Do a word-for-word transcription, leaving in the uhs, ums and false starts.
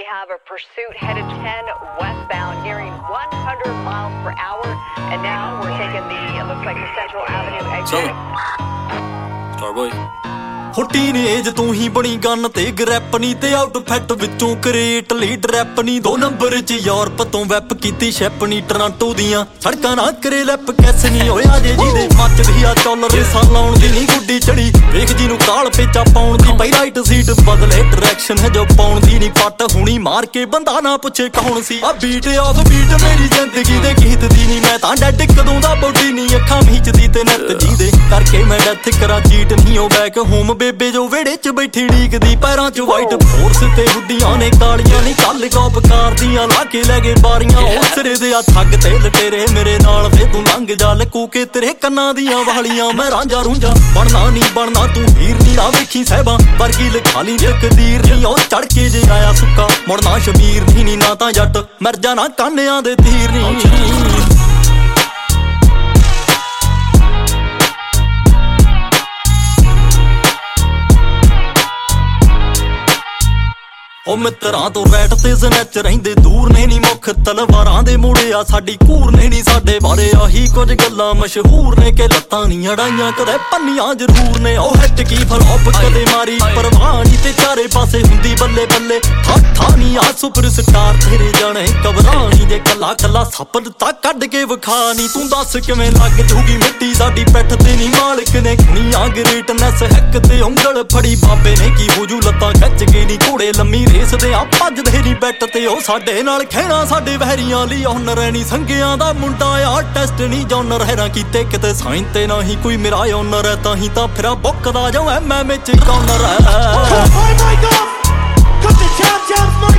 have a pursuit headed ten westbound, nearing one hundred miles per hour. And now we're taking the, it looks like the Central Avenue exit. Starboy. ਹੋ teenage ਤੂੰ ਹੀ ਬਣੀ gun ਤੇ ਗ੍ਰੈਪ ਨੀ ਤੇ outfit ਵਿੱਚੋਂ create lead rap ਨੀ ਦੋ ਨੰਬਰ ਚ ਯੂਰਪ ਤੋਂ ਵੈਪ ਕੀਤੀ ਸ਼ੈਪ ਨੀ ਟੋਰਾਂਟੋ ਦੀਆਂ ਸੜਕਾਂ ਨਾ ਕਰੇ ਲੈਪ ਕੈਸ ਨੀ ਹੋਇਆ ਜੇ ਜਿਹਦੇ ਮੱਚਦੀ ਆ ਡਾਲਰ ਰੇਸਾਂ ਲਾਉਣ ਦੀ ਨੀ ਗੁੱਡੀ ਚੜੀ ਵੇਖ ਜੀ ਨੂੰ ਕਾਲ ਪੇਚਾ ਪਾਉਣ ਦੀ ਪਈ ਰਾਈਟ ਸੀਟ ਬਦਲੇ ਡਾਇਰੈਕਸ਼ਨ ਹੈ ਜੋ ਪਾਉਣ ਦੀ ਨੀ ਪੱਟ ਹੁਣੀ ਮਾਰ ਕੇ ਬੰਦਾ ਨਾ ਪੁੱਛੇ ਕੌਣ ਸੀ ਆ ਬੀਟ ਆਫ ਬੀਟ ਮੇਰੀ ਜ਼ਿੰਦਗੀ ਦੇ ਗੀਤ ਦੀ ਨੀ ਮੈਂ ਤਾਂ ਡੈਡ ਕਦੋਂ ਦਾ ਬੋਡੀ ਨੀ ਅੱਖਾਂ ਮੀਚਦੀ ਤੇ ਨੱਤ ਜੀ ਦੇ ਕਰਕੇ ਮੈਂ ਡੈਥ ਕਰਾਂ ਚੀਟ ਨਹੀਂ ਹੋ ਬੈਕ ਹੋਮ ਬੇਬੇ ਜੋ ਵਿਹੜੇ ਚ ਬੈਠੀ ਢੀਕਦੀ ਪੈਰਾਂ ਚ ਵਾਈਟ ਫੋਰਸ ਤੇ ਹੁੱਡੀਆਂ ਨੇ ਕਾਲੀਆਂ ਨੀ ਕੱਲ ਕੋਪ ਕਾਰ ਦੀਆਂ ਲਾ ਕੇ ਲੈ ਗਏ ਬਾਰੀਆਂ ਉਹ ਸਿਰੇ ਦੇ ਆ ਠੱਗ ਤੇ ਲਟੇਰੇ ਮੇਰੇ ਨਾਲ ਵੇ ਤੂੰ ਲੰਘ ਜਾ ਲਕੂ ਕੇ ਤੇਰੇ ਕੰਨਾਂ ਦੀਆਂ ਵਾਲੀਆਂ ਮੈਂ ਰਾਂਝਾ ਰੂੰਝਾ ਬਣਨਾ ਨੀ ਬਣਨਾ ਤੂੰ ਹੀਰ ਨੀ ਨਾ ਵੇਖੀ ਸਹਿਬਾਂ ਵਰਗੀ ਲਿਖਾਲੀ ਤਕਦੀਰ ਨੀ ਉਹ ਚੜ ਕੇ ਜੇ ਆਇਆ ਸੁੱਕਾ ਮੁੜਨਾ ਸ਼ਬੀਰ ਨੀ ਨੀ ਨਾ ਤਾਂ ਜੱਟ ਮਰ ਜਾਣਾ ਕਾਨਿਆਂ ਦੇ ਤੀਰ ਨੀ ਉਹ ਮਿੱਤਰਾਂ ਤੋਂ ਰੈਟ ਤੇ ਜ਼ਨੈਚ ਰਹਿੰਦੇ ਦੂਰ ਨੇ ਨੀ ਮੁੱਖ ਤਲਵਾਰਾਂ ਦੇ ਮੋੜੇ ਆ ਸਾਡੀ ਕੂਰ ਨੇ ਨੀ ਸਾਡੇ ਬਾਰੇ ਆਹੀ ਕੁਝ ਗੱਲਾਂ ਮਸ਼ਹੂਰ ਨੇ ਕਿ ਲੱਤਾਂ ਨੀ ਅੜਾਈਆਂ ਕਦੇ ਪੰਨੀਆਂ ਜ਼ਰੂਰ ਨੇ ਉਹ ਹਿੱਟ ਕੀ ਫਲੋਪ ਕਦੇ ਮਾਰੀ ਪਰਵਾਹ ਨੀ ਤੇ ਚਾਰੇ ਪਾਸੇ ਹੁੰਦੀ ਬੱਲੇ ਬੱਲੇ ਹੱਥਾਂ ਨੀ ਆ ਸੁਪਰ ਸਟਾਰ ਤੇਰੇ ਜਾਣੇ ਘਬਰਾਣੀ ਜੇ ਕੱਲਾ ਕੱਲਾ ਸੱਪ ਦਿੱਤਾ ਕੱਢ ਕੇ ਵਿਖਾ ਨੀ ਤੂੰ ਦੱਸ ਕਿਵੇਂ ਲੱਗ ਜੂਗੀ ਮਿੱਟੀ ਸਾਡੀ ਪਿੱਠ ਤੇ ਨੀ ਮਾਲਕ ਨੇ ਖੁਣੀਆਂ ਗ੍ਰੇਟਨੈਸ ਹੈਕ ਤੇ ਉਂਗਲ ਫੜੀ ਬਾਬੇ ਨੇ ਕੀ ਹੋਜੂ ਲੱਤਾਂ ਖਿੱਚ ਕੇ ਨੀ ਘੋੜੇ ਲੰਮੀ ਰੇਸਦੇ ਆ ਭੱਜਦੇ ਨੀ ਬੈਟ ਤੇ ਉਹ ਸਾਡੇ ਨਾਲ ਖੇਣਾ ਸਾਡੇ ਵਹਿਰੀਆਂ ਲਈ ਓਨਰ ਐ ਨੀ ਸੰਗਿਆਂ ਦਾ ਮੁੰਡਾ ਆ ਟੈਸਟ ਨੀ ਜੋਨਰ ਹੈਰਾਂ ਕੀਤੇ ਕਿਤੇ ਸਾਈਨ ਤੇ ਨਾ ਹੀ ਕੋਈ ਮੇਰਾ ਓਨਰ ਹੈ ਤਾਂ ਹੀ ਤਾਂ ਫਿਰਾ ਬੁੱਕਦਾ ਜਾਉ ਐਮ ਐਮ ਚ ਕੌਨਰ ਹੈ